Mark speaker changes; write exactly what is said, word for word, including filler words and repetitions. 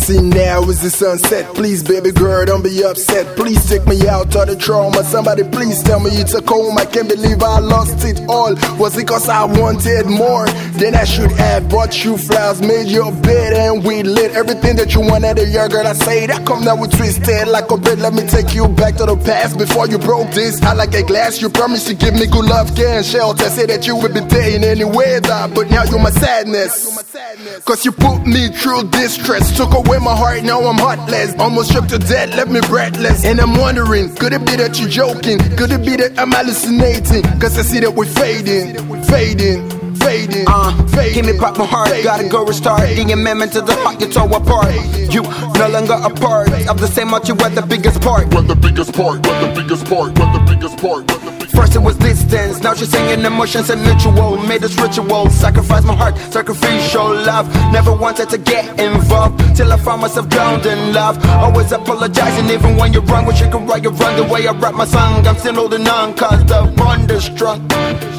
Speaker 1: see now is the sunset. Please, baby girl, don't be upset. Please take me out of the trauma. Somebody please tell me it's a coma. I can't believe I lost it all. Was it cause I wanted more? Then I should have bought you flowers, made your bed and we lit. Everything that you wanted a year, girl, I say that come now we twisted like a bread. Let me take you back to the past before you broke this. I like a glass, you promised to give me good love, care and shelter. Say that you would be there in any weather, but now you're my sadness. Cause you put me through distress, took away my heart, now I'm heartless. Almost shook to death, left me breathless. And I'm wondering, could it be that you're joking? Could it be that I'm hallucinating? Cause I see that we're fading, fading, fading,
Speaker 2: uh,
Speaker 1: fading.
Speaker 2: Give me back my heart, fading, gotta go restart. Fading. The amendment to the heart you tore apart. Fading. You no longer a part of the same heart, you were the biggest part.
Speaker 3: We're the biggest part, we're the biggest part, we're the biggest part, we're the biggest part.
Speaker 2: First it was distance, now she's singing emotions and mutual. Made this ritual, sacrifice my heart, sacrificial love. Never wanted to get involved, till I found myself drowned in love. Always apologizing even when you're wrong. Wish you could write your run the way I write my song. I'm still holding on cause the bond is strong.